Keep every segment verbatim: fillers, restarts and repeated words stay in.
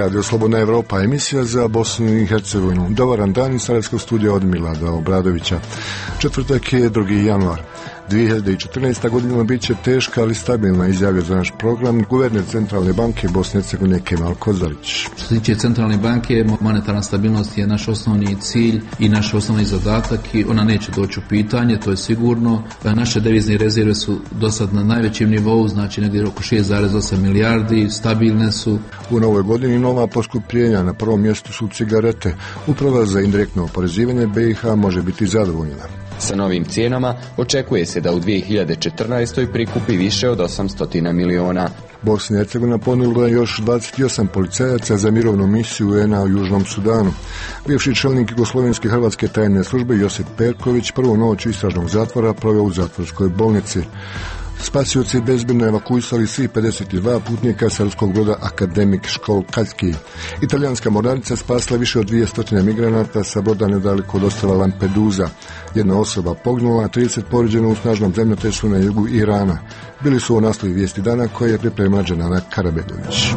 Radio Slobodna Evropa, emisija za Bosnu i Hercegovinu. Dobar dan iz Sarajevskog studija od Milada Obradovića. Četvrtak je drugi januar. dvije hiljade četrnaesta godina bit će teška, ali stabilna, izjavio za naš program guverner Centralne banke Bosne i Hercegovine Kemal Kozalić. Što se tiče Centralne banke, monetarna stabilnost je naš osnovni cilj i naš osnovni zadatak i ona neće doći u pitanje, to je sigurno. Naše devizne rezerve su do sad na najvećem nivou, znači negdje oko šest zarez osam milijardi, stabilne su. U novoj godini nova poskupljenja, na prvom mjestu su cigarete. Uprava za indirektno oporezivanje B i H može biti zadovoljna. Sa novim cijenama očekuje se da u dvije hiljade četrnaestoj prikupi više od osamsto miliona. Bosna i Hercegovina ponudila još dvadeset osam policajaca za mirovnu misiju U N A u Južnom Sudanu. Bivši čelnik Jugoslovenske hrvatske tajne službe Josip Perković prvu noć istražnog zatvora proveo u zatvorskoj bolnici. Spasioci bezbedno evakuisali svih pedeset dva putnika srpskog broda Akademik Školkaljski. Italijanska mornarica spasila više od dvjesto migranata sa broda nedaleko od ostrva Lampedusa. Jedna osoba poginula, a trideset povrijeđeno u snažnom zemljotresu na jugu Irana. Bili su u naslovi vijesti dana koje je pripremila Dženana Karabegović.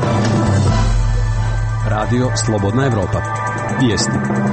Radio Slobodna Evropa. Vijesti.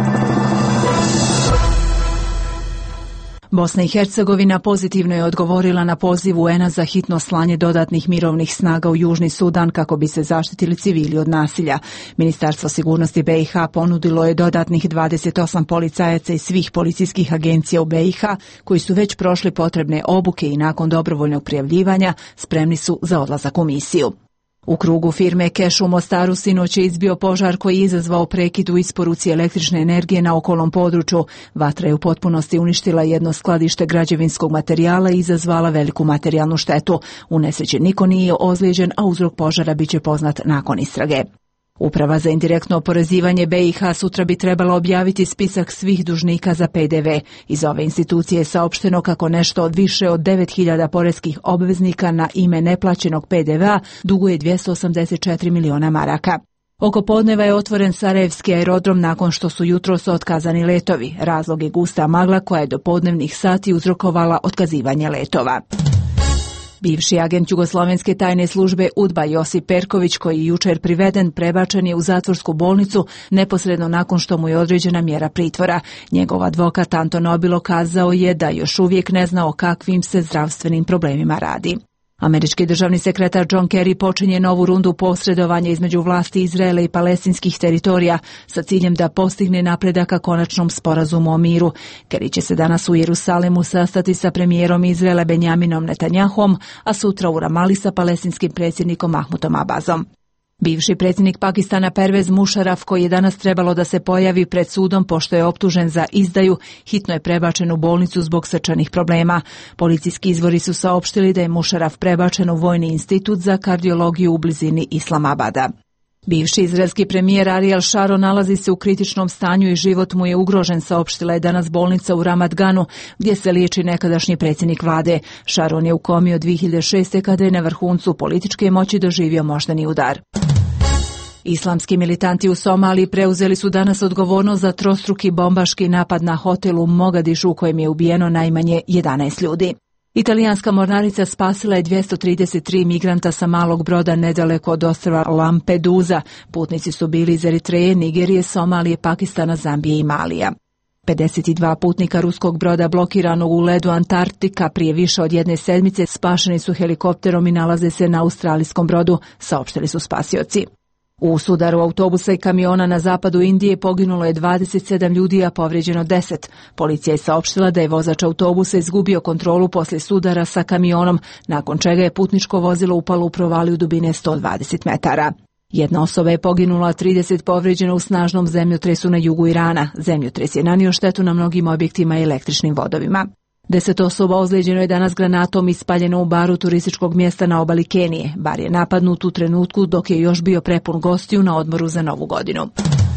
Bosna i Hercegovina pozitivno je odgovorila na poziv U N A za hitno slanje dodatnih mirovnih snaga u Južni Sudan kako bi se zaštitili civili od nasilja. Ministarstvo sigurnosti B i H ponudilo je dodatnih dvadeset osam policajaca iz svih policijskih agencija u B i H koji su već prošli potrebne obuke i nakon dobrovoljnog prijavljivanja spremni su za odlazak u misiju. U krugu firme Keš u Mostaru sinoć je izbio požar koji je izazvao prekid u isporuci električne energije na okolnom području. Vatra je u potpunosti uništila jedno skladište građevinskog materijala i izazvala veliku materijalnu štetu. U nesreći niko nije ozlijeđen, a uzrok požara biće poznat nakon istrage. Uprava za indirektno oporezivanje B i H sutra bi trebala objaviti spisak svih dužnika za P D V. Iz ove institucije je saopšteno kako nešto od više od devet hiljada poreskih obveznika na ime neplaćenog P D V-a duguje dvjesto osamdeset četiri miliona maraka. Oko podneva je otvoren Sarajevski aerodrom nakon što su jutros otkazani letovi. Razlog je gusta magla koja je do podnevnih sati uzrokovala otkazivanje letova. Bivši agent Jugoslovenske tajne službe UDBA Josip Perković, koji je jučer priveden, prebačen je u zatvorsku bolnicu neposredno nakon što mu je određena mjera pritvora. Njegov advokat Anton Nobilo kazao je da još uvijek ne zna o kakvim se zdravstvenim problemima radi. Američki državni sekretar John Kerry počinje novu rundu posredovanja između vlasti Izraela i palestinskih teritorija sa ciljem da postigne napredak ka konačnom sporazumu o miru. Kerry će se danas u Jerusalimu sastati sa premijerom Izraela Benjaminom Netanjahom, a sutra u Ramali sa palestinskim predsjednikom Mahmudom Abbasom. Bivši predsjednik Pakistana Pervez Musharraf, koji je danas trebalo da se pojavi pred sudom pošto je optužen za izdaju, hitno je prebačen u bolnicu zbog srčanih problema. Policijski izvori su saopštili da je Musharraf prebačen u Vojni institut za kardiologiju u blizini Islamabada. Bivši izraelski premijer Ariel Sharon nalazi se u kritičnom stanju i život mu je ugrožen, saopštila je danas bolnica u Ramat Ganu gdje se liječi nekadašnji predsjednik vlade. Sharon je u komi od dvije hiljade šeste kada je na vrhuncu političke moći doživio moždani udar. Islamski militanti u Somaliji preuzeli su danas odgovornost za trostruki bombaški napad na hotel u Mogadišu u kojem je ubijeno najmanje jedanaest ljudi. Italijanska mornarica spasila je dvjesto trideset tri migranta sa malog broda nedaleko od ostrva Lampedusa. Putnici su bili iz Eritreje, Nigerije, Somalije, Pakistana, Zambije i Malija. pedeset dva putnika ruskog broda blokiranog u ledu Antarktika prije više od jedne sedmice spašeni su helikopterom i nalaze se na australijskom brodu, saopštili su spasioci. U sudaru autobusa i kamiona na zapadu Indije poginulo je dvadeset sedam ljudi, a povrijeđeno deset. Policija je saopštila da je vozač autobusa izgubio kontrolu poslije sudara sa kamionom, nakon čega je putničko vozilo upalo u provaliju dubine sto dvadeset metara. Jedna osoba je poginula, a trideset povrijeđeno u snažnom zemljotresu na jugu Irana. Zemljotres je nanio štetu na mnogim objektima i električnim vodovima. Deset osoba ozlijeđeno je danas granatom ispaljeno u baru turističkog mjesta na obali Kenije. Bar je napadnut u trenutku dok je još bio prepun gostiju na odmoru za Novu godinu.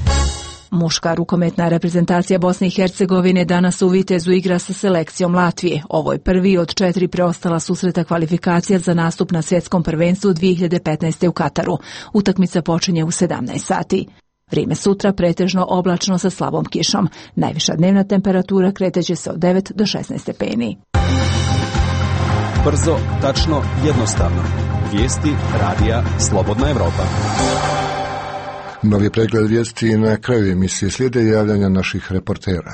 Muška rukometna reprezentacija Bosne i Hercegovine danas u Vitezu igra sa selekcijom Latvije. Ovo je prvi od četiri preostala susreta kvalifikacija za nastup na svjetskom prvenstvu dvije hiljade petnaeste u Kataru. Utakmica počinje u sedamnaest sati. Vrijeme sutra pretežno oblačno sa slabom kišom. Najviša dnevna temperatura kreteće se od devet do šesnaest stepeni. Brzo, tačno, jednostavno. Vijesti radija Slobodna Evropa. Novi pregled vijesti na kraju emisije slijede javljanja naših reportera.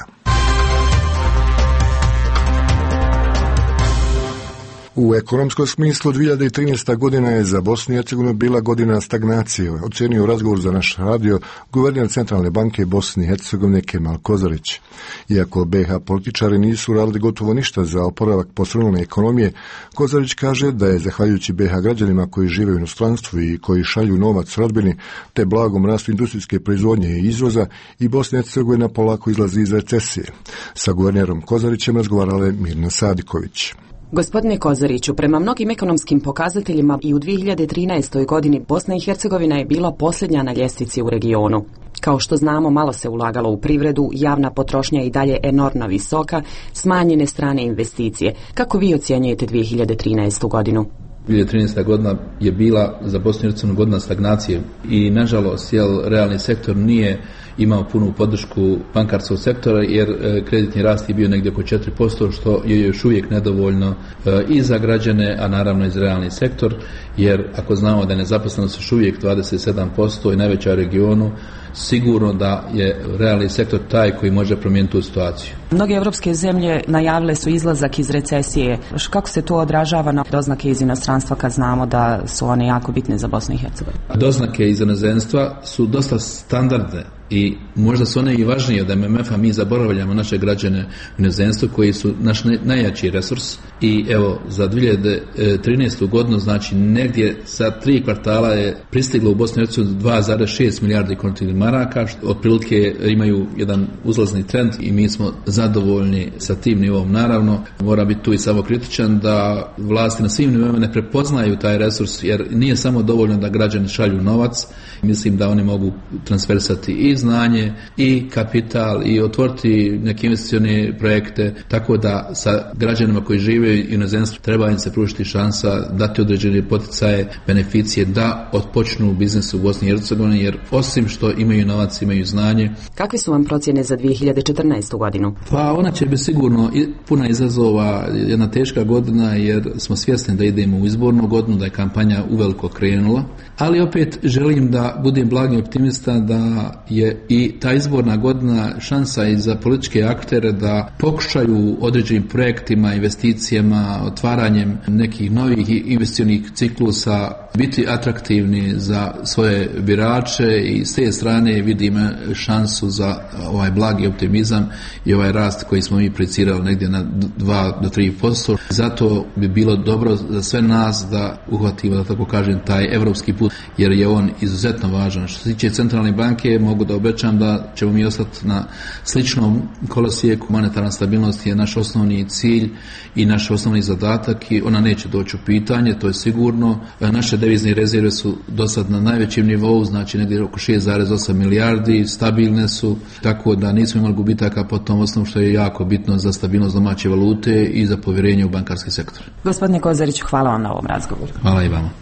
U ekonomskom smislu dvije hiljade trinaesta. godina je za Bosnu i Hercegovinu bila godina stagnacije, ocenio u razgovor za naš radio guverner Centralne banke Bosne i Hercegovine Kemal Kozarić. Iako be ha političari nisu radili gotovo ništa za oporavak posrnule ekonomije, Kozarić kaže da je zahvaljujući be ha građanima koji žive u inostranstvu i koji šalju novac rodbini, te blagom rastu industrijske proizvodnje i izvoza, i Bosna i Hercegovina polako izlazi iz recesije. Sa guvernerom Kozarićem razgovarala je Mirna Sadiković. Gospodine Kozariću, prema mnogim ekonomskim pokazateljima i u dvije hiljade trinaestoj. godini Bosna i Hercegovina je bila posljednja na ljestvici u regionu. Kao što znamo, malo se ulagalo u privredu, javna potrošnja i dalje enormno visoka, smanjene strane investicije. Kako vi ocjenjujete dvije hiljade trinaestu. godinu? dvije hiljade trinaesta. godina je bila za Bosnu i Hercegovinu godina stagnacije i nažalost jel, realni sektor nije imao punu podršku bankarskog sektora jer e, kreditni rast je bio negdje oko četiri posto, što je još uvijek nedovoljno e, i za građane, a naravno i za realni sektor, jer ako znamo da je nezaposlenost još uvijek dvadeset sedam posto i najveća u regionu, sigurno da je realni sektor taj koji može promijeniti tu situaciju. Mnoge evropske zemlje najavile su izlazak iz recesije. Kako se to odražava na doznake iz inostranstva kad znamo da su one jako bitne za Bosnu i Hercegovinu? Doznake iz inozemstva su dosta standardne i možda su one i važnije od em em ef-a. Mi zaboravljamo naše građane u inozemstvu koji su naš najjači resurs i evo za dvije hiljade trinaestu. godinu znači negdje za tri kvartala je pristiglo u Bosnu i Hercegovinu dva zarez šest milijardi konvertibilnih maraka, što otprilike imaju jedan uzlazni trend i mi smo zadovoljni sa tim nivom. Naravno, mora biti tu i samo kritičan da vlasti na svim nivoima ne prepoznaju taj resurs, jer nije samo dovoljno da građani šalju novac. Mislim da oni mogu transferisati i znanje i kapital i otvoriti neke investicione projekte, tako da sa građanima koji žive u inozemstvu treba im se pružiti šansa, dati određene poticaje, beneficije da otpočnu biznis u Bosni i Hercegovini, jer osim što imaju novac, imaju znanje. Kakve su vam procjene za dvije hiljade četrnaestu. godinu? Pa ona će biti sigurno puna izazova, jedna teška godina, jer smo svjesni da idemo u izbornu godinu, da je kampanja uveliko krenula, ali opet želim da budem blagi optimista da je i ta izborna godina šansa i za političke aktere da pokušaju određenim projektima, investicijama, otvaranjem nekih novih investicionih ciklusa biti atraktivni za svoje birače, i s te strane vidim šansu za ovaj blagi optimizam i ovaj rast koji smo mi projicirali negdje na dva do tri posto. Zato bi bilo dobro za sve nas da uhvatimo, da tako kažem, taj evropski put, jer je on izuzetno važan. Što se tiče Centralne banke, mogu da obećam da ćemo mi ostati na sličnom kolosijeku. Monetarna stabilnost je naš osnovni cilj i naš osnovni zadatak i ona neće doći u pitanje, to je sigurno. Naše devizne rezerve su do sad na najvećem nivou, znači negdje oko šest zarez osam milijardi, stabilne su, tako da nismo imali gubitaka po tom osnovu, što je jako bitno za stabilnost domaće valute i za povjerenje u bankarski sektor. Gospodine Kozariću, hvala vam na ovom razgovoru. Hvala i vama.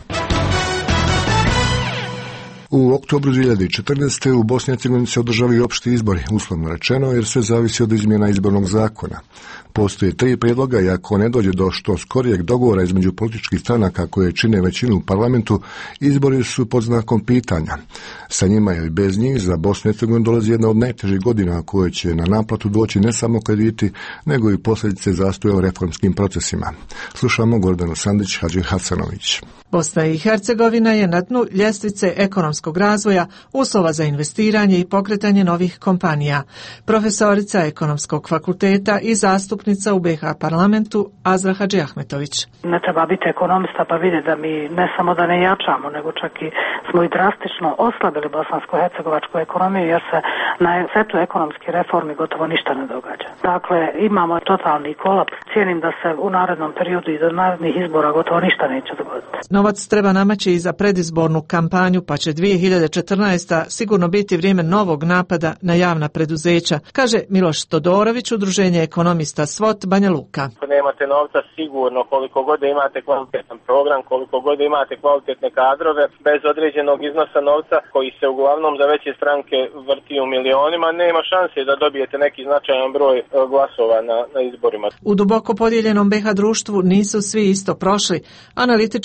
U oktobru dvije hiljade četrnaeste. u Bosni i Hercegovini se održavaju opšti izbori, uslovno rečeno, jer sve zavisi od izmjena izbornog zakona. Postoje tri prijedloga i ako ne dođe do što skorijeg dogovora između političkih stranaka koje čine većinu u parlamentu, izbori su pod znakom pitanja. Sa njima ili bez njih za Bosnu i Hercegovinu dolazi jedna od najtežih godina koje će na naplatu doći ne samo krediti, nego i posljedice zastoja u reformskim procesima. Slušamo Gordanu Sandić Hadži Hasanović. Bosna i Hercegovina je na dnu ljestvice ekonomskog razvoja, uslova za investiranje i pokretanje novih kompanija. Profesorica Ekonomskog fakulteta i zastupnica u be ha parlamentu Azra Hadži Ahmetović. Ne treba biti ekonomista pa vidjeti da mi ne samo da ne jačamo, nego čak i smo i drastično oslabili bosansko-hercegovačku ekonomiju, jer se na setu ekonomskih reformi gotovo ništa ne događa. Dakle, imamo totalni kolaps. Cijenim da se u narednom periodu i do narednih izbora gotovo ništa neće dogoditi. Novac treba namaći i za predizbornu kampanju, pa će dvije hiljade četrnaesta. sigurno biti vrijeme novog napada na javna preduzeća, kaže Miloš Todorović, udruženje ekonomista SWOT Banja Luka. Nemate novca sigurno, koliko god imate kvalitetan program, koliko god imate kvalitetne kadrove, bez određenog iznosa novca koji se uglavnom za veće stranke vrti u milionima, nema šanse da dobijete neki značajan broj glasova na, na izborima. U duboko podijeljenom be ha društvu nisu svi isto prošli. Analitičare sa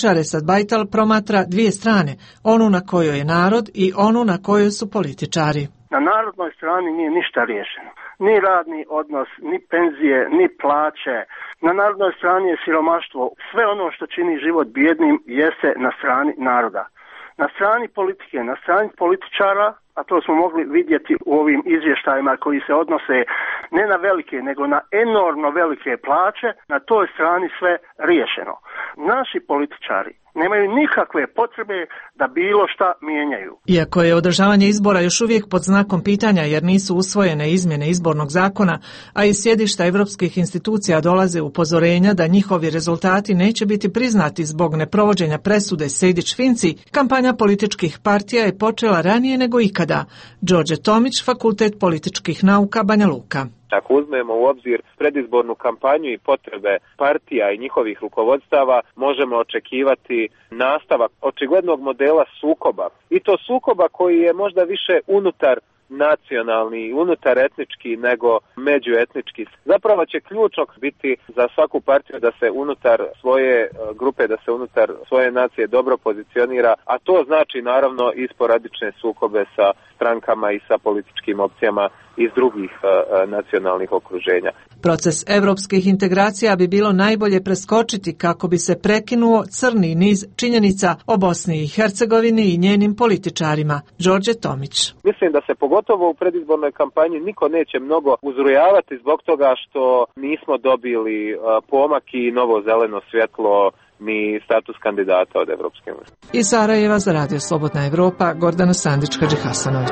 Bajtal promatra dvije strane, onu na kojoj je narod i onu na kojoj su političari. Na narodnoj strani nije ništa riješeno. Ni radni odnos, ni penzije, ni plaće. Na narodnoj strani je siromaštvo. Sve ono što čini život bijednim jeste na strani naroda. Na strani politike, na strani političara, a to smo mogli vidjeti u ovim izvještajima koji se odnose ne na velike, nego na enormno velike plaće, na toj strani sve riješeno. Naši političari nemaju nikakve potrebe da bilo šta mijenjaju. Iako je održavanje izbora još uvijek pod znakom pitanja jer nisu usvojene izmjene izbornog zakona, a iz sjedišta europskih institucija dolaze upozorenja da njihovi rezultati neće biti priznati zbog neprovođenja presude Sejdić-Finci, kampanja političkih partija je počela ranije nego ikada. Đorđe Tomić, Fakultet političkih nauka, Banja Luka. Ako uzmemo u obzir predizbornu kampanju i potrebe partija i njihovih rukovodstava, možemo očekivati nastavak očiglednog modela sukoba. I to sukoba koji je možda više unutar nacionalni, unutar etnički nego međuetnički. Zapravo će ključno biti za svaku partiju da se unutar svoje grupe, da se unutar svoje nacije dobro pozicionira, a to znači naravno i sporadične sukobe sa strankama i sa političkim opcijama iz drugih uh, nacionalnih okruženja. Proces europskih integracija bi bilo najbolje preskočiti kako bi se prekinuo crni niz činjenica o Bosni i Hercegovini i njenim političarima. Đorđe Tomić. Mislim da se pogotovo u predizbornoj kampanji niko neće mnogo uzrujavati zbog toga što nismo dobili uh, pomak i novo zeleno svjetlo ni status kandidata od Evropske unije. Iz Sarajeva za Radio Slobodna Evropa, Gordana Sandić-Hadžihasanović.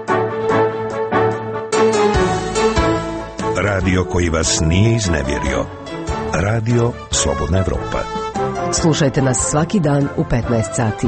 Radio koji vas nije iznevjerio. Radio Slobodna Evropa. Slušajte nas svaki dan u petnaest sati.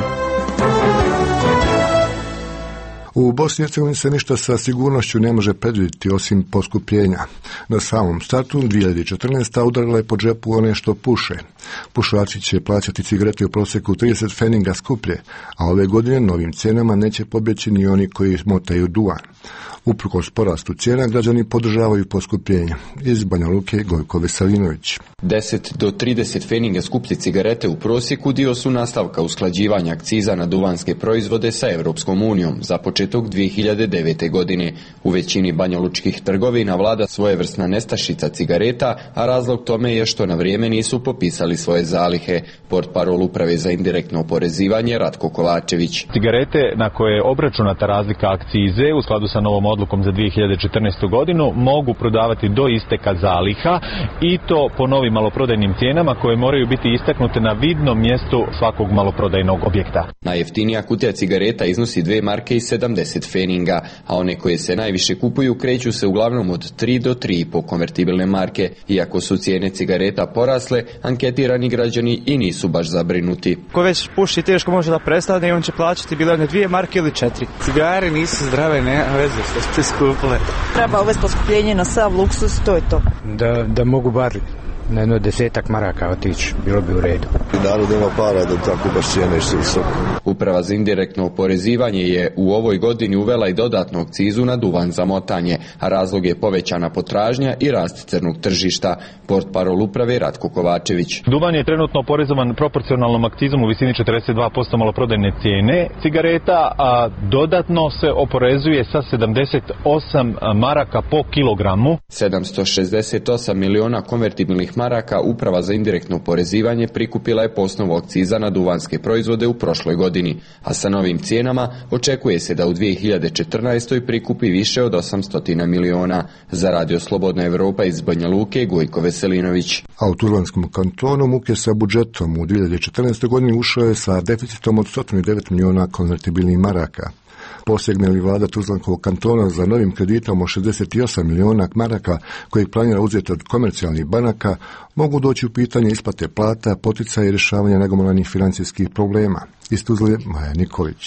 U Bosni i Hercegovini se ništa sa sigurnošću ne može predvidjeti osim poskupljenja. Na samom startu dvije hiljade četrnaeste. udarila je po džepu one što puše. Pušači će plaćati cigarete u prosjeku trideset pfenninga skuplje, a ove godine novim cijenama neće pobjeći ni oni koji motaju duvan. Uprkos porastu cijena, građani podržavaju poskupljenje. Iz Banja Luke, Gojko Veselinović. deset do trideset pfenninga skuplje cigarete u prosjeku dio su nastavka usklađivanja akciza na duvanske proizvode sa Europskom unijom za početak dvije hiljade devete. godine. U većini banjalučkih trgovina vlada svojevrsna nestašica cigareta, a razlog tome je što na vrijeme nisu popisali svoje zalihe. Portparol Uprave za indirektno oporezivanje Ratko Kovačević. Cigarete na koje je obračunata razlika akcize u skladu sa novom odlukom za dvije hiljade četrnaestu. godinu mogu prodavati do isteka zaliha i to po novim maloprodajnim cijenama koje moraju biti istaknute na vidnom mjestu svakog maloprodajnog objekta. Najjeftinija kutija cigareta iznosi dve marke i sedamdeset pfenninga, a one koje se najviše kupuju kreću se uglavnom od tri do tri i po konvertibilne marke. Iako su cijene cigareta porasle, anketirani građani i nisu baš zabrinuti. Ko već puši teško može da prestane i on će plaćati bilo ne dvije marke ili četiri. Cigare nisu zdrave, ne veze što ste skupile. Treba uvesti poskupljenje na sav luksus, to je to. Da, da mogu bar na jedno desetak maraka otići, bilo bi u redu. Narod ima para da tako baš cijene što visoko. Uprava za indirektno oporezivanje je u ovoj godini uvela i dodatnu akcizu na duvan za motanje, a razlog je povećana potražnja i rast crnog tržišta. Portparol uprave Ratko Kovačević. Duvan je trenutno oporezovan proporcionalnom akcizom u visini četrdeset dva posto maloprodajne cijene cigareta, a dodatno se oporezuje sa sedamdeset osam maraka po kilogramu. sedamsto šezdeset osam miliona konvertibilnih maraka Uprava za indirektno oporezivanje prikupila je po osnovu akciza na duvanske proizvode u prošloj godini, a sa novim cijenama očekuje se da u dvije hiljade četrnaestoj prikupi više od osamsto miliona. Za Radio Slobodna Evropa iz Banja Luke, Gojko Veselinović. A u Tuzlanskom kantonu muke sa budžetom u dvije hiljade četrnaestoj. godini ušao je sa deficitom od sto devet miliona konvertibilnih maraka. Posegne li vlada Tuzlanskog kantona za novim kreditom od šezdeset osam miliona maraka kojeg planira uzeti od komercijalnih banaka, mogu doći u pitanje isplate plata, poticaja i rješavanja nagomilanih financijskih problema. Iz Tuzle, Maja Nikolić.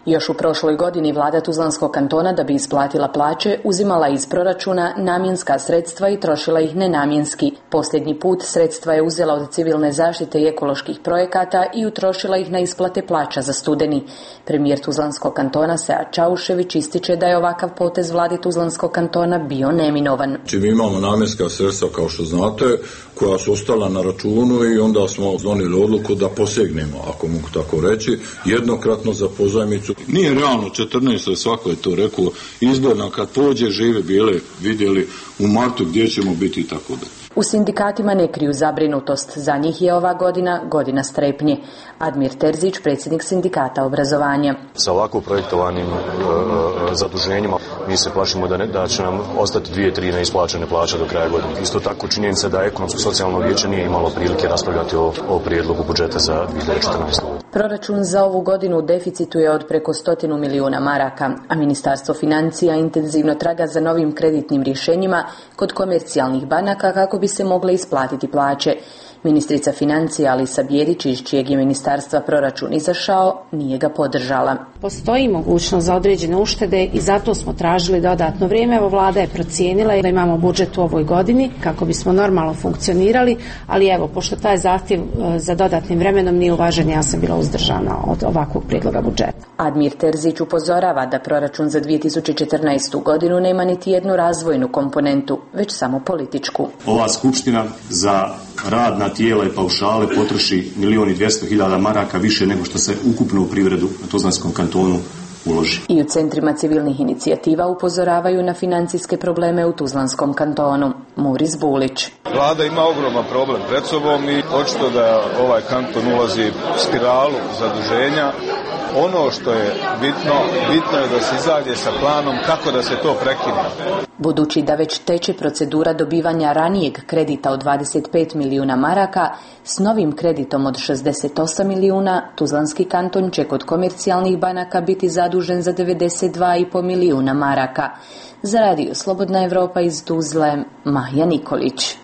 Još u prošloj godini vlada Tuzlanskog kantona da bi isplatila plaće uzimala iz proračuna namjenska sredstva i trošila ih nenamjenski. Posljednji put sredstva je uzela od civilne zaštite i ekoloških projekata i utrošila ih na isplate plaća za studeni. Premijer Tuzlanskog kantona Sead Čaušević ističe da je ovakav potez vladi Tuzlanskog kantona bio neminovan. Znači, mi imamo namjenska sredstva, kao što znate, koja su ostala na računu i onda smo donijeli odluku da posegnemo, ako mogu tako reći, jednokratno za pozajmicu. Nije realno četrnaest, svako je to rekao, izborna kad pođe, žive bile, vidjeli u martu gdje ćemo biti i tako da. U sindikatima ne kriju zabrinutost. Za njih je ova godina godina strepnje. Admir Terzić, predsjednik sindikata obrazovanja. Sa ovako projektovanim e, zaduženjima mi se plašimo da, ne, da će nam ostati dvije, tri neisplaćene plaće do kraja godine. Isto tako činjenica da ekonomsko-socijalno vijeće nije imalo prilike raspravljati o, o prijedlogu budžeta za dvije tisuće četrnaestu. Proračun za ovu godinu u deficitu je od preko stotinu milijuna maraka, a Ministarstvo financija intenzivno traga za novim kreditnim rješenjima kod komercijalnih banaka kako bi se mogle isplatiti plaće. Ministrica financija Alisa Bjerić, iz čijeg je ministarstva proračun izašao, nije ga podržala. Postoji mogućnost za određene uštede i zato smo tražili dodatno vrijeme. Evo, vlada je procijenila da imamo budžet u ovoj godini kako bismo normalno funkcionirali, ali evo, pošto taj zahtjev za dodatnim vremenom nije uvažen, ja sam bila uzdržana od ovakvog prijedloga budžeta. Admir Terzić upozorava da proračun za dvije tisuće četrnaestu godinu nema niti jednu razvojnu komponentu, već samo političku. Ova skupština za rad na tijela i paušale potroši milijun i dvjesto hiljada maraka više nego što se ukupno u privredu na Tuzlanskom kantonu uloži. I u centrima civilnih inicijativa upozoravaju na financijske probleme u Tuzlanskom kantonu. Muris Bulić. Vlada ima ogroman problem pred sobom i očito da ovaj kanton ulazi u spiralu zaduženja. Ono što je bitno, bitno je da se izađe sa planom kako da se to prekine. Budući da već teče procedura dobivanja ranijeg kredita od dvadeset pet milijuna maraka, s novim kreditom od šezdeset osam milijuna, Tuzlanski kanton će kod komercijalnih banaka biti zadužen za devedeset dva i pol milijuna maraka. Za radio Slobodna Evropa iz Tuzle, Maja Nikolić.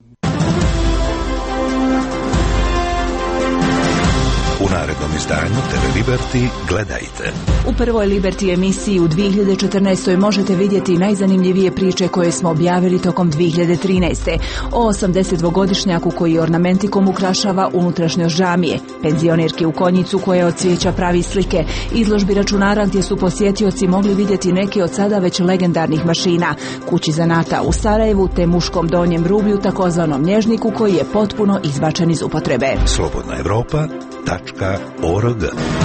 U narednom izdanju te ve Liberty gledajte. U prvoj Liberty emisiji u dvije hiljade četrnaestoj možete vidjeti najzanimljivije priče koje smo objavili tokom dvije hiljade trinaeste. O osamdesetdvogodišnjaku koji ornamentikom ukrašava unutrašnjost džamije, penzionerki u Konjicu koja od cvijeća pravi slike, izložbi računara gdje su posjetioci mogli vidjeti neke od sada već legendarnih mašina, kući zanata u Sarajevu te muškom donjem rublju, takozvanom nježniku koji je potpuno izbačen iz upotrebe. Slobodna Evropa .org.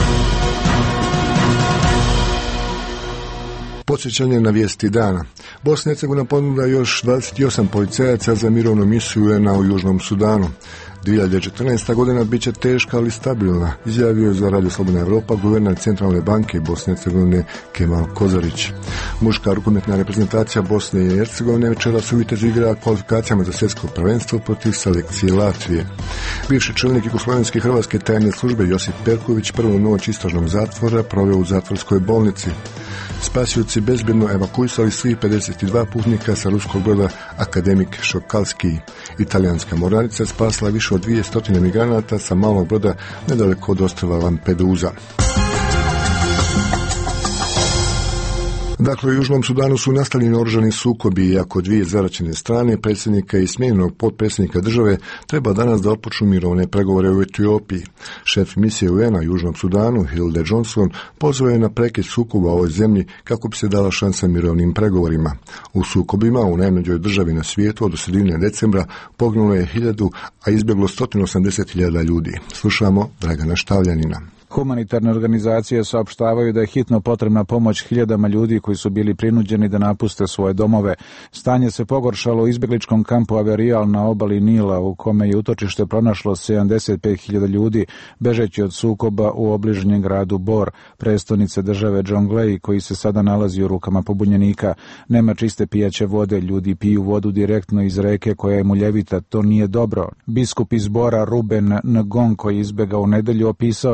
Podsjećanje na vijesti dana. Bosna i Hercegovina ponuda još dvadeset osam policajaca za mirovnu misiju U N A u Južnom Sudanu. dvije hiljade četrnaesta godina bit će teška ali stabilna, izjavio je za Radio Slobodna Evropa guverner Centralne banke Bosne i Hercegovine Kemal Kozarić. Muška rukometna reprezentacija Bosne i Hercegovine večeras u Vitezu igra kvalifikacijama za svjetsko prvenstvo protiv selekcije Latvije. Bivši čelnik jugoslovenske hrvatske tajne službe Josip Perković prvu noć istražnog zatvora proveo u zatvorskoj bolnici. Spasioci bezbjedno evakuisali svih pedeset dva putnika sa ruskog broda Akademik Šokalski. Italijanska mornarica spasla više od dvjesto migranata sa malog broda nedaleko od ostrva Lampedusa. Dakle, u Južnom Sudanu su nastavljeni oružani sukobi, iako dvije zaraćene strane, predsjednika i smijenjenog potpredsjednika države, treba danas da otpočnu mirovne pregovore u Etiopiji. Šef misije U N A u Južnom Sudanu, Hilde Johnson, pozvao je na prekid sukoba u ovoj zemlji kako bi se dala šansa mirovnim pregovorima. U sukobima u najmlađoj državi na svijetu od sredine decembra poginulo je hiljadu, a izbjeglo sto osamdeset hiljada ljudi. Slušamo Dragana Štavljanina. Humanitarne organizacije saopštavaju da je hitno potrebna pomoć hiljadama ljudi koji su bili prinuđeni da napuste svoje domove. Stanje se pogoršalo u izbjegličkom kampu Averijal na obali Nila, u kome je utočište pronašlo sedamdeset pet hiljada ljudi, bežeći od sukoba u obližnjem gradu Bor, prestonice države Džonglej, koji se sada nalazi u rukama pobunjenika. Nema čiste pijaće vode, ljudi piju vodu direktno iz reke koja je muljevita. To nije dobro. Biskup iz Bora Ruben Ngong, koji izbjegao u nedelju, opisao je za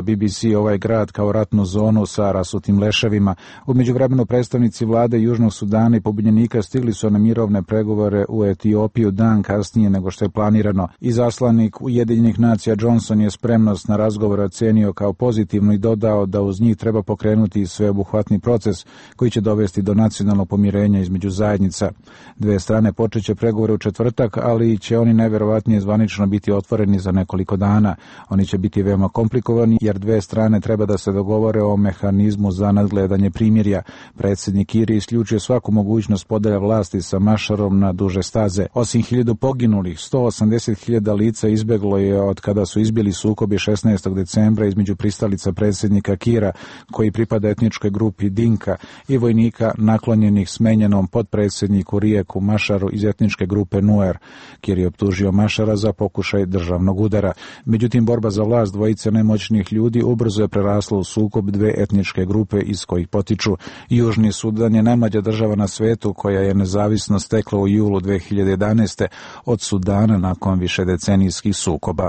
B B C ovaj grad kao ratnu zonu sa rasutim leševima. U međuvremenu predstavnici vlade Južnog Sudana i pobunjenika stigli su na mirovne pregovore u Etiopiju dan kasnije nego što je planirano. Izaslanik Ujedinjenih nacija Johnson je spremnost na razgovor ocenio kao pozitivno i dodao da uz njih treba pokrenuti sveobuhvatni proces koji će dovesti do nacionalnog pomirenja između zajednica. Dve strane počeće pregovore u četvrtak, ali će oni najverovatnije zvanično biti otvoreni za nekoliko dana. Oni će biti veoma komplikovani jer dve strane treba da se dogovore o mehanizmu za nadgledanje primirja. Predsjednik Kiri isključuje svaku mogućnost podela vlasti sa Mašarom na duže staze. Osim hiljadu poginulih, sto osamdeset hiljada lica izbeglo je od kada su izbili sukobi šesnaestog decembra između pristalica predsjednika Kira, koji pripada etničkoj grupi Dinka, i vojnika naklonjenih smenjenom potpredsjedniku Rijeku Mašaru iz etničke grupe Nuer. Kir je optužio Mašara za pokušaj državnog udara. Međutim, borba za vlast dvojice nemoćnih ljudi ubrzo je prerasla u sukob dve etničke grupe iz kojih potiču. Južni Sudan je najmlađa država na svetu koja je nezavisno stekla u julu dve hiljade jedanaeste. od Sudana nakon višedecenijskih sukoba.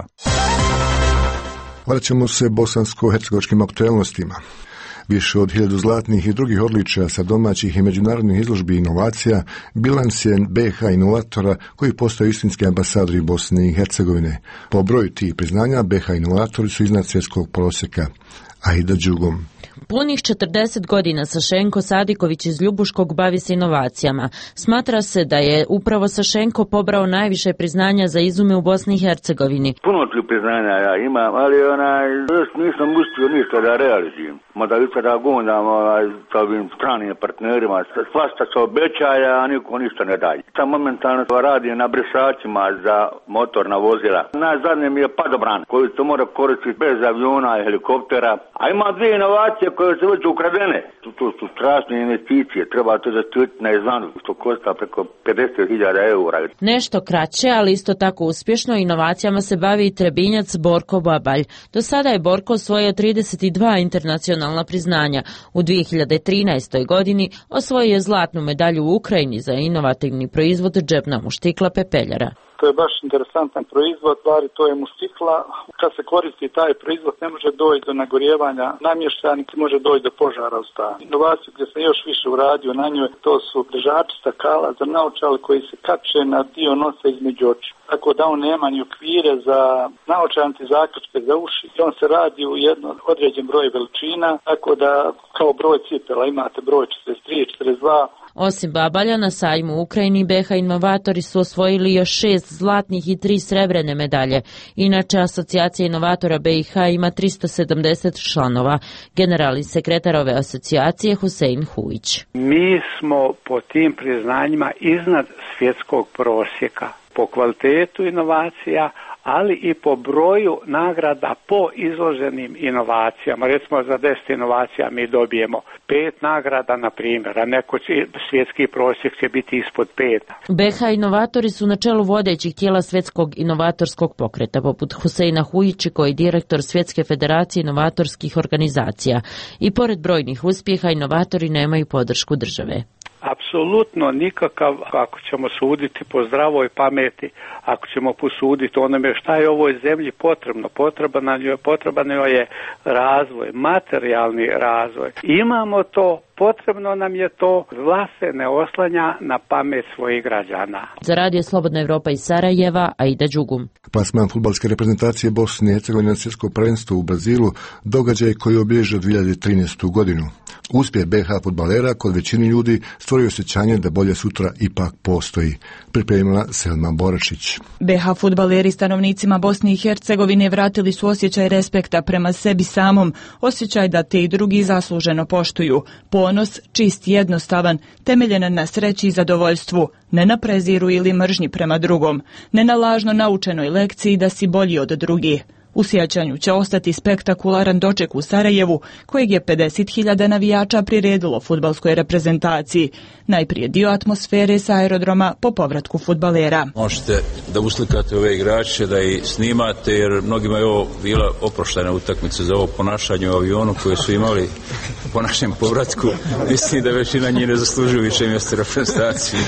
Vraćamo se bosansko-hercegovačkim aktualnostima. Više od hiljadu zlatnih i drugih odličja sa domaćih i međunarodnih izložbi i inovacija bilans je B H inovatora koji postaju istinski ambasadori Bosne i Hercegovine. Po broju tih priznanja B H inovatori su iznad svjetskog prosjeka. Aida Đugom. Punih četrdeset godina Sašenko Sadiković iz Ljubuškog bavi se inovacijama. Smatra se da je upravo Sašenko pobrao najviše priznanja za izume u Bosni i Hercegovini. Puno tu priznanja ja imam, ali onaj, još nisam uspio ništa da realizujem. Mada vi sada gondam onaj, sa ovim stranim partnerima, svašta se obećaja, a niko ništa ne daje. Sam momentalno radi na brisačima za motorna vozila. Najzadnije mi je padobran koji se mora koristiti bez aviona i helikoptera. A ima dvije inovacije koje su već ukradene. To, to su strašne investicije, treba to zaštititi na izvanu, što košta preko pedeset hiljada eura. Nešto kraće, ali isto tako uspješno, inovacijama se bavi i Trebinjac Borko Babalj. Do sada je Borko osvojio trideset dva internacionalna priznanja. U dvije hiljade trinaestoj. godini osvojio je zlatnu medalju u Ukrajini za inovativni proizvod džepna muštikla pepeljara. To je baš interesantan proizvod, stvari to je mustikla. Kad se koristi taj proizvod ne može doći do nagorjevanja namještaja, niti može doći do požara u stanu. Inovaciju gdje sam još više uradio na njoj, to su držači stakala za naočale koji se kače na dio nosa između očiju. Tako da on nema ni okvire za naočale niti zaključke za uši. I on se radi u jedno određen broj veličina, tako da kao broj cipela imate broj četrdeset tri, četrdeset dva. Osim Babalja, na sajmu u Ukrajini B H inovatori su osvojili još šest zlatnih i tri srebrene medalje. Inače, asocijacija inovatora B i H ima tristo sedamdeset članova. Generalni sekretar ove asocijacije Husein Hujić. Mi smo po tim priznanjima iznad svjetskog prosjeka po kvalitetu inovacija, ali i po broju nagrada po izloženim inovacijama. Recimo za deset inovacija mi dobijemo pet nagrada, na primjer, a neko svjetski prosjek će biti ispod pet. B H inovatori su na čelu vodećih tijela svjetskog inovatorskog pokreta, poput Huseina Hujići, koji je direktor Svjetske federacije inovatorskih organizacija. I pored brojnih uspjeha, inovatori nemaju podršku države. Apsolutno nikakav, ako ćemo suditi po zdravoj pameti, ako ćemo posuditi onome šta je ovoj zemlji potrebno, potreban joj, potreban joj je razvoj, materijalni razvoj. Imamo to, potrebno nam je to, vlast se ne oslanja na pamet svojih građana. Za Radio Slobodna Evropa iz Sarajeva, Aida Đugum. Plasman fudbalske reprezentacije Bosne i Hercegovine na svjetsko prvenstvo u Brazilu, događaj koji obilježio dvije hiljade trinaestu. godinu. Uspjeh B H fudbalera kod većini ljudi stvorio osjećanje da bolje sutra ipak postoji. Pripremila Selma Boračić. B H fudbaleri stanovnicima Bosne i Hercegovine vratili su osjećaj respekta prema sebi samom, osjećaj da te i drugi zasluženo poštuju. Ponos, čist, jednostavan, temeljen na sreći i zadovoljstvu, ne na preziru ili mržnji prema drugom, ne na lažno naučenoj lekciji da si bolji od drugih. U sjećanju će ostati spektakularan doček u Sarajevu, kojeg je pedeset hiljada navijača priredilo fudbalskoj reprezentaciji. Najprije dio atmosfere sa aerodroma po povratku fudbalera. Možete da uslikate ove igrače, da ih snimate, jer mnogima je ovo bila oproštena utakmica za ovo ponašanje u avionu koje su imali po našem povratku. Mislim da većina njih ne zaslužuju više mjesto reprezentaciji.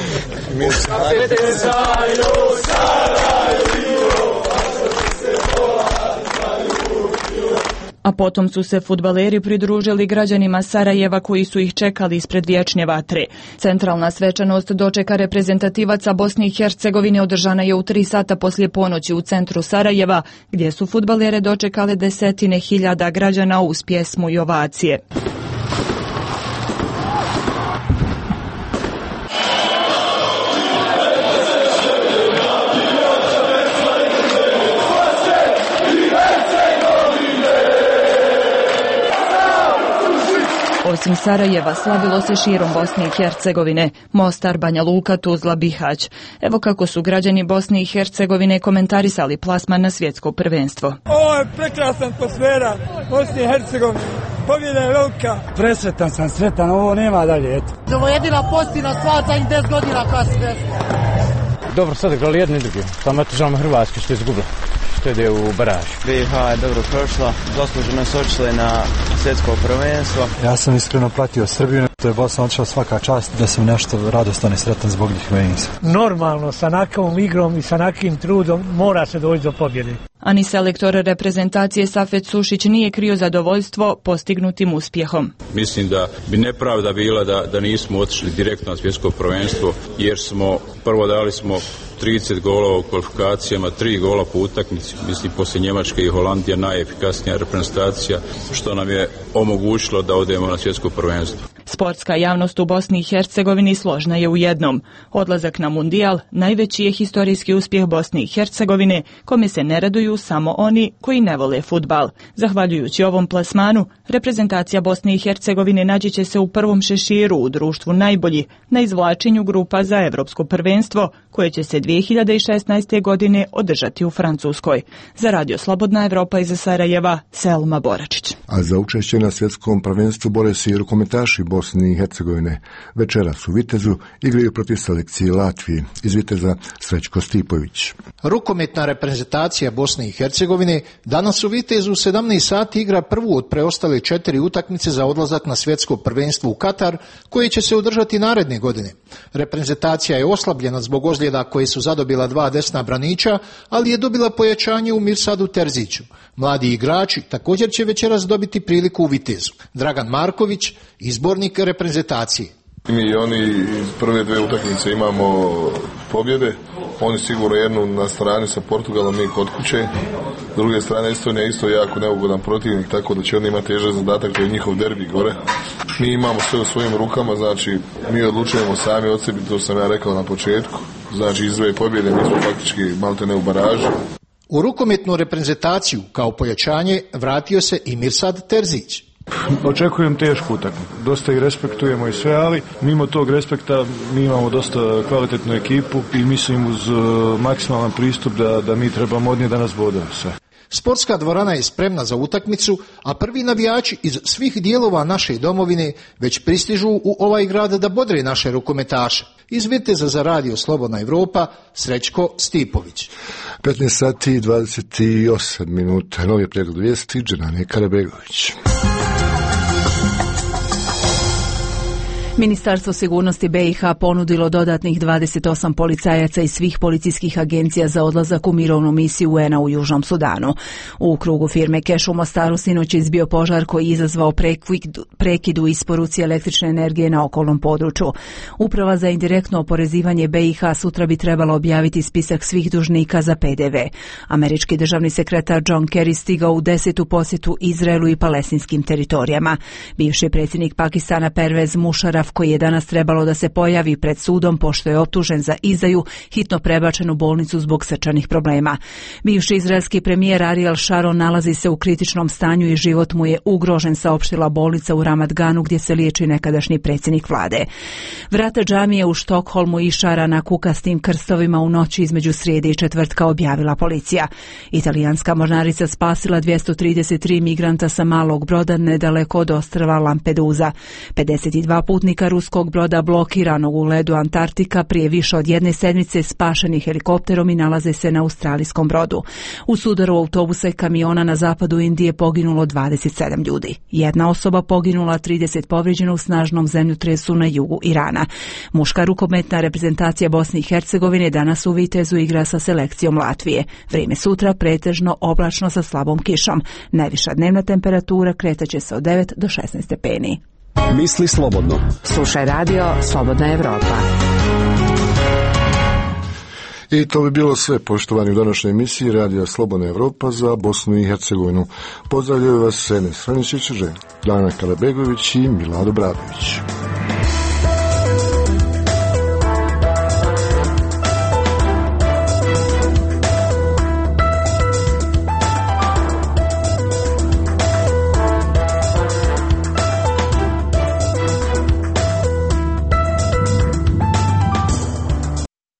A potom su se fudbaleri pridružili građanima Sarajeva koji su ih čekali ispred vječne vatre. Centralna svečanost dočeka reprezentativaca Bosne i Hercegovine održana je u tri sata poslije ponoći u centru Sarajeva, gdje su fudbalere dočekale desetine hiljada građana uz pjesmu i ovacije. Osim Sarajeva, slavilo se širom Bosne i Hercegovine, Mostar, Banja Luka, Tuzla, Bihać. Evo kako su građani Bosne i Hercegovine komentarisali plasman na svjetsko prvenstvo. Ovo je prekrasna atmosfera Bosne i Hercegovine. Pobjeda je velika. Presretan sam, sretan, ovo nema dalje. Eto. Ovo je jedina pozitivna stvar za njih deset godina koja se desila. Dobro, sad igrali jedni i drugi. Samo eto žalimo Hrvatske što je izgubila. Što ide u baraž. B i H je dobro prošla, zasluženo su otišli na svjetsko prvenstvo. Ja sam iskreno pratio Srbiju, to je Bosna otišla svaka čast, da sam nešto radostan i sretan zbog njih meni. Normalno, sa nakom igrom i sa nakim trudom mora se doći do pobjede. Ani selektor reprezentacije Safet Sušić nije krio zadovoljstvo postignutim uspjehom. Mislim da bi nepravda bila da, da nismo otišli direktno na svjetsko prvenstvo, jer smo prvo dali smo trideset golova u kvalifikacijama, tri gola po utakmici, mislim poslije Njemačke i Holandija najefikasnija reprezentacija, što nam je omogućilo da odemo na svjetsko prvenstvo. Sportska javnost u Bosni i Hercegovini složna je u jednom. Odlazak na mundijal najveći je historijski uspjeh Bosne i Hercegovine, kome se ne raduju samo oni koji ne vole fudbal. Zahvaljujući ovom plasmanu, reprezentacija Bosne i Hercegovine naći će se u prvom šeširu u društvu najbolji na izvlačenju grupa za Evropsko prvenstvo, koje će se dvije hiljade šesnaeste. godine održati u Francuskoj. Za Radio Slobodna Evropa iz Sarajeva, Selma Boračić. A za učešće na svjetskom prvenstvu bore se i rukometaši Bosne i Hercegovine. Večeras u Vitezu igraju protiv selekcije Latvije. Iz Viteza Srećko Stipović. Rukometna reprezentacija Bosne i Hercegovine danas u Vitezu u sedamnaest sati igra prvu od preostale četiri utakmice za odlazak na svjetsko prvenstvo u Katar, koje će se održati naredne godine. Reprezentacija je oslabljena zbog ozljeda koje su zadobila dva desna braniča, ali je dobila pojačanje u Mirsadu Terziću. Mladi igrači također će večeras dobiti priliku u Vitezu. Dragan Marković, izbornik reprezentacije. Mi i oni iz prve dve utakmice imamo pobjede. Oni sigurno jednu na strani sa Portugalom, mi kod kuće. S druge strane, Estonija je isto jako neugodan protivnik, tako da će oni imati težak zadatak, to je njihov derbi gore. Mi imamo sve u svojim rukama, znači mi odlučujemo sami od sebi, to sam ja rekao na početku. Znači iz dve pobjede mi smo faktički malte ne u baraži. U rukometnu reprezentaciju kao pojačanje vratio se i Mirsad Terzić. Očekujem tešku utakmicu. Dosta ih respektujemo i sve, ali mimo tog respekta mi imamo dosta kvalitetnu ekipu i mislim uz uh, maksimalan pristup da, da mi trebamo od nje da nas bode sve. Sportska dvorana je spremna za utakmicu, a prvi navijači iz svih dijelova naše domovine već pristižu u ovaj grad da bodre naše rukometaše. Iz Viteza za Radio Slobodna Evropa, Srećko Stipović. petnaest sati i dvadeset osam minuta. Novi pregled vijesti, Dženane Karabegović. Ministarstvo sigurnosti B i H ponudilo dodatnih dvadeset osam policajaca iz svih policijskih agencija za odlazak u mirovnu misiju U N A u Južnom Sudanu. U krugu firme Keš u Mostaru sinoć je izbio požar koji je izazvao prekid u isporuci električne energije na okolnom području. Uprava za indirektno oporezivanje B i H sutra bi trebala objaviti spisak svih dužnika za P D V. Američki državni sekretar John Kerry stigao u desetu posjetu Izraelu i palestinskim teritorijama. Bivši predsjednik Pakistana Pervez Musharraf, koji je danas trebalo da se pojavi pred sudom pošto je optužen za izdaju, hitno prebačen u bolnicu zbog srčanih problema. Bivši izraelski premijer Ariel Sharon nalazi se u kritičnom stanju i život mu je ugrožen, saopštila bolnica u Ramat Ganu gdje se liječi nekadašnji predsjednik vlade. Vrata džamije u Štokholmu išara na kukastim krstovima u noći između srijede i četvrtka, objavila policija. Italijanska mornarica spasila dvjesto trideset tri migranta sa malog broda nedaleko od ostrva Lampedusa. pedeset dva putnika putnika ruskog broda blokiranog u ledu Antarktika prije više od jedne sedmice spašeni helikopterom i nalaze se na australijskom brodu. U sudaru autobusa i kamiona na zapadu Indije poginulo dvadeset sedam ljudi. Jedna osoba poginula, trideset povrijeđeno u snažnom zemljotresu na jugu Irana. Muška rukometna reprezentacija Bosne i Hercegovine danas u Vitezu igra sa selekcijom Latvije. Vrijeme sutra pretežno oblačno sa slabom kišom. Najviša dnevna temperatura kretaće se od devet do šesnaest stepeni. Misli slobodno. Slušaj radio Slobodna Evropa. I to bi bilo sve, poštovani, u današnjoj emisiji Radija Slobodna Evropa za Bosnu i Hercegovinu. Pozdravljaju vas Enes Franičić, Dana Karabegović i Milado Bradović.